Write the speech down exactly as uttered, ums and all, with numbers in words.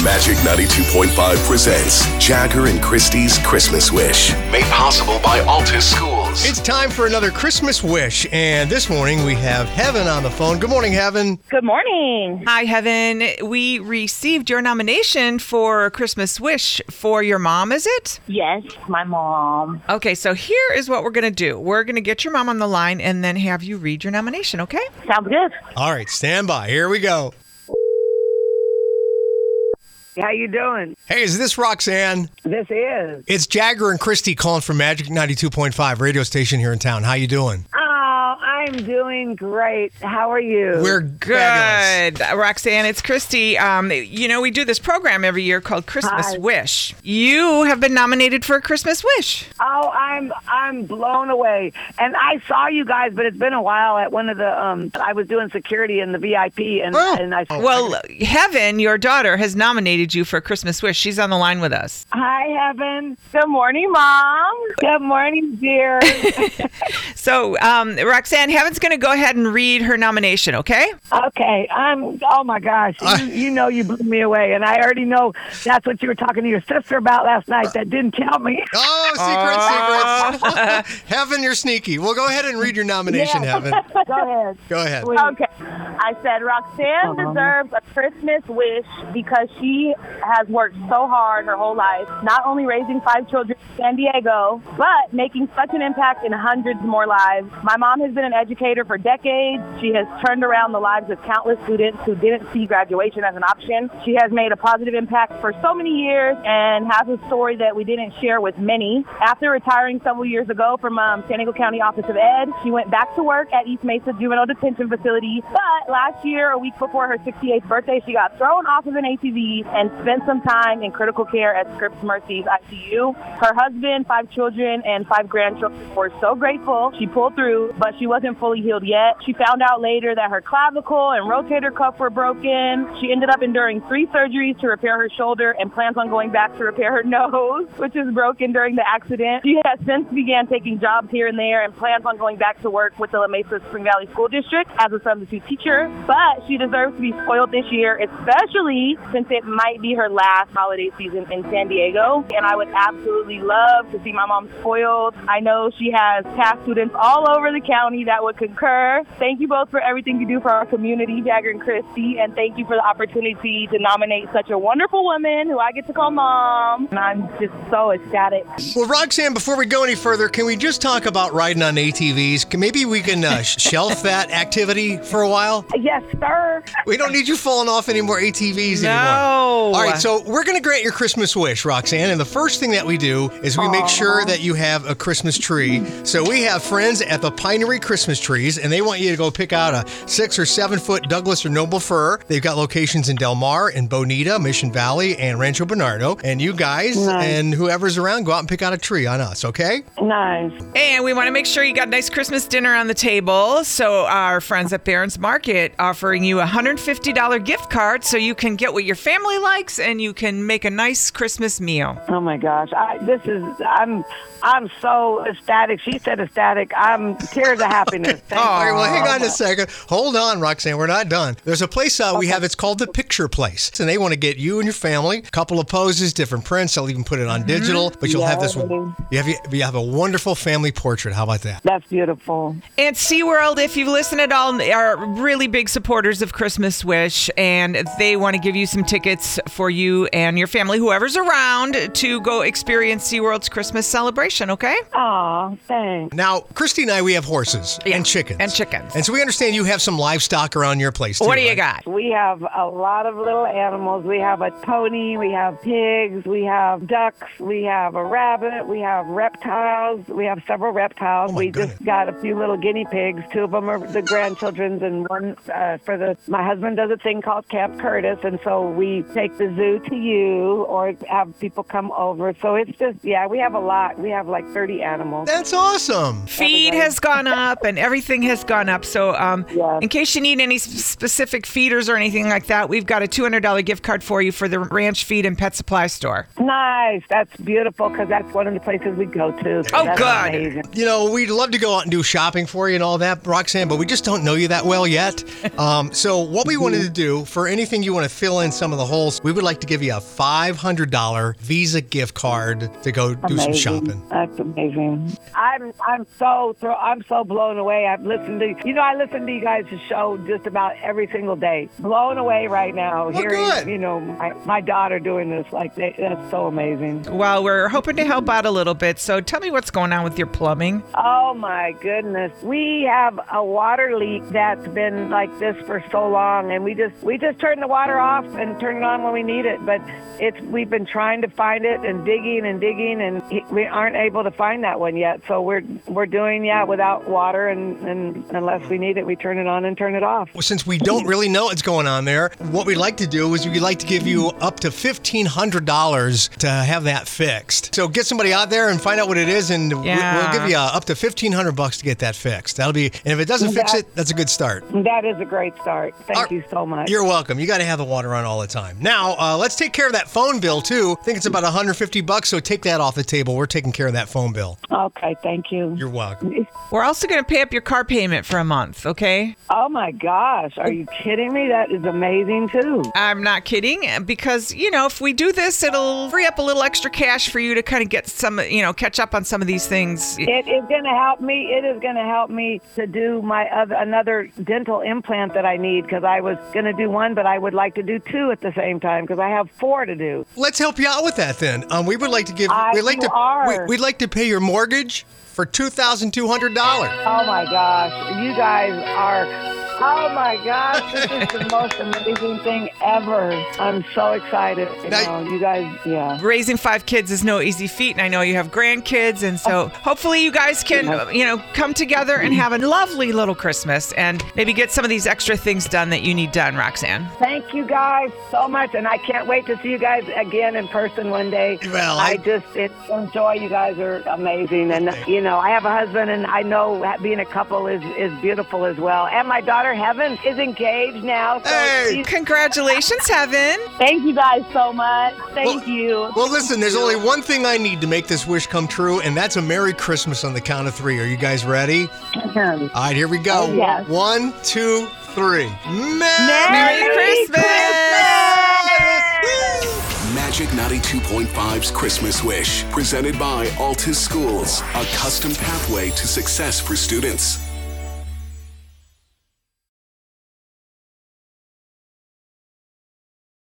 Magic ninety-two point five presents Jagger and Christy's Christmas Wish. Made possible by Altus Schools. It's time for another Christmas Wish, and this morning we have Heaven on the phone. Good morning, Heaven. Good morning. Hi, Heaven. We received your nomination for a Christmas Wish for your mom, is it? Yes, my mom. Okay, so here is what we're going to do. We're going to get your mom on the line and then have you read your nomination, okay? Sounds good. All right, stand by. Here we go. How you doing? Hey, is this Roxanne? This is. It's Jagger and Christy calling from Magic ninety-two point five radio station here in town. How you doing? Oh, I'm doing great. How are you? We're Good. Roxanne, it's Christy. Um, you know, we do this program every year called Christmas Hi. Wish. You have been nominated for a Christmas Wish. Oh, I'm I'm blown away. And I saw you guys, but it's been a while at one of the um I was doing security in the V I P and, Oh. and I Well, Heaven, your daughter, has nominated you for a Christmas Wish. She's on the line with us. Hi, Heaven. Good morning, Mom. Good morning, dear. So, um, Roxanne, Heaven's going to go ahead and read her nomination, okay? Okay, I'm oh my gosh. You, you know you blew me away, and I already know that's what you were talking to your sister about last night that didn't tell me. Oh, secret, secrets. Heaven, you're sneaky. Well, go ahead and read your nomination, Yeah. Heaven. Go ahead. Go ahead. Please. Okay. I said Roxanne Uh-huh. deserves a Christmas wish because she has worked so hard her whole life, not only raising five children in San Diego, but making such an impact in hundreds more lives. My mom has been an educator for decades. She has turned around the lives of countless students who didn't see graduation as an option. She has made a positive impact for so many years and has a story that we didn't share with many. After retiring several years ago from um, San Diego County Office of Ed, she went back to work at East Mesa Juvenile Detention Facility. But last year, a week before her sixty-eighth birthday, she got thrown off of an A T V and spent some time in critical care at Scripps Mercy's I C U. Her husband, five children, and five grandchildren were so grateful she pulled through, but she wasn't fully healed yet. She found out later that her clavicle and rotator cuff were broken. She ended up enduring three surgeries to repair her shoulder and plans on going back to repair her nose, which is broken during the accident. She has since began taking jobs here and there and plans on going back to work with the La Mesa Spring Valley School District as a substitute teacher. But she deserves to be spoiled this year, especially since it might be her last holiday season in San Diego. And I would absolutely love to see my mom spoiled. I know she has past students all over the county that would concur. Thank you both for everything you do for our community, Jagger and Christy, and thank you for the opportunity to nominate such a wonderful woman who I get to call Mom. And I'm just so ecstatic. Well, Roxanne, before we go any further, can we just talk about riding on A T Vs? Can, maybe we can uh, shelf that activity for a while? Yes, sir. We don't need you falling off any more A T Vs No. anymore. All right, so we're going to grant your Christmas wish, Roxanne, and the first thing that we do is we make sure that you have a Christmas tree. So we have friends at the Pinery Christmas Trees, and they want you to go pick out a six or seven foot Douglas or Noble Fir. They've got locations in Del Mar, in Bonita, Mission Valley, and Rancho Bernardo. And you guys Nice. and whoever's around, go out and pick out a tree on us, okay? Nice. And we want to make sure you got a nice Christmas dinner on the table. So our friends at Barron's Market offering you a one hundred fifty dollars gift card so you can get what your family likes and you can make a nice Christmas meal. Oh my gosh, I, this is I'm I'm so ecstatic. She said ecstatic. I'm tears of happiness. Thank All right, you. well, hang on a second. Hold on, Roxanne. We're not done. There's a place uh, we have. It's called the Picture Place. And they want to get you and your family, a couple of poses, different prints. They'll even put it on digital. But you'll have this, Yay. you have, you have a wonderful family portrait. How about that? That's beautiful. And SeaWorld, if you've listened at all, are really big supporters of Christmas Wish, and they want to give you some tickets for you and your family, whoever's around, to go experience SeaWorld's Christmas celebration, okay? Aw, thanks. Now, Christy and I, we have horses Yeah, and chickens. and chickens. And so we understand you have some livestock around your place, too. What do you right? got? We have a lot of little animals. We have a pony, we have pigs, we have ducks, we have a rabbit, we have reptiles, we have several reptiles. Oh, my we goodness. just got a few little guinea pigs. Two of them are the grandchildren's, and one uh, for the. My husband does a thing called Camp Curtis, and so we take the zoo to you or have people come over. So it's just, yeah, we have a lot. We have like thirty animals. That's awesome. Feed Everybody. has gone up and everything has gone up. So um, Yeah. in case you need any s- specific feeders or anything like that, we've got a two hundred dollars gift card for you for the Ranch Feed and Pet Supply Store. Nice. That's beautiful because that's one of the places we go to. So Oh, that's good. amazing. You know, we'd love to go out and do shopping for you and all that, Roxanne, but we just don't know you that well. well yet. Um, so what we wanted to do, for anything you want to fill in some of the holes, we would like to give you a five hundred dollars Visa gift card to go do Amazing. some shopping. That's amazing. I'm I'm so thro- I'm so blown away. I've listened to you know I listen to you guys' show just about every single day. Blown away right now. Well, hearing good. you know my, my daughter doing this, like they, that's so amazing. Well, we're hoping to help out a little bit. So tell me what's going on with your plumbing. Oh my goodness. We have a water leak that's been like this for so long, and we just we just turn the water off and turn it on when we need it. But it's we've been trying to find it and digging and digging, and we aren't able to find that one yet. So we're we're doing yeah without water, and, and unless we need it, we turn it on and turn it off. Well, since we don't really know what's going on there, what we'd like to do is we'd like to give you up to fifteen hundred dollars to have that fixed. So get somebody out there and find out what it is, and we- Yeah. we'll give you uh, up to fifteen hundred bucks to get that fixed. That'll be, and if it doesn't fix it, that's a good start. That is a great start. Thank All- you so much. You're welcome. You got to have the water on all the time. Now, uh, let's take care of that phone bill too. I think it's about one hundred fifty bucks, so take that off the table. We're taking care of that phone bill. Okay, thank you. You're welcome. We're also going to pay up your car payment for a month, okay? Oh my gosh, are you kidding me? That is amazing too. I'm not kidding, because, you know, if we do this, it'll free up a little extra cash for you to kind of get some, you know, catch up on some of these things. It is going to help me. It is going to help me to do my other another dental implant that I need, because I was going to do one, but I would like to do two at the same time because I have four to do. Let's help you out with that then. Um, we would like to give. I- we'd like you to. are. We, we'd like to pay your mortgage for two thousand two hundred dollars. Oh my gosh, you guys are. Oh my gosh, this is the most amazing thing ever. I'm so excited. You Now- know, you guys, yeah. Raising five kids is no easy feat, and I know you have grandkids, and so hopefully you guys can, uh, you know, come together and have a lovely little Christmas and maybe get some of these extra things done that you need done, Roxanne. Thank you guys so much, and I can't wait to see you guys again in person one day. Well, I, I- just it, enjoy. You guys are amazing, and you know, I have a husband, and I know that being a couple is is beautiful as well. And my daughter Heaven is engaged now. So Hey! she's- Congratulations, Heaven. Thank you guys so much. Thank Well- you. Well, listen, there's only one thing I need to make this wish come true, and that's a Merry Christmas on the count of three. Are you guys ready? All right, here we go. Yes. One, two, three. Merry, Merry Christmas! Magic ninety-two point five's Christmas Wish, presented by Altus Schools, a custom pathway to success for students.